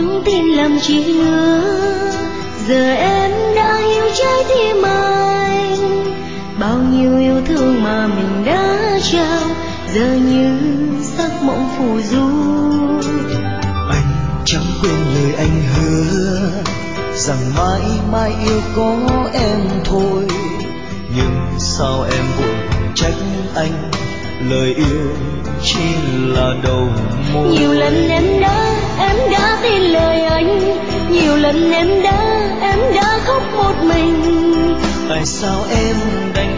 những tin lầm chỉ ngứa. Giờ em đã hiểu trái tim anh, bao nhiêu yêu thương mà mình đã trao giờ như giấc mộng phù du. Anh chẳng quên lời anh hứa rằng mãi mãi yêu có em thôi, nhưng sao em vội trách anh, lời yêu chỉ là đầu môi. Nhiều lần em đã tin lời anh, nhiều lần em đã khóc một mình. Tại sao em đành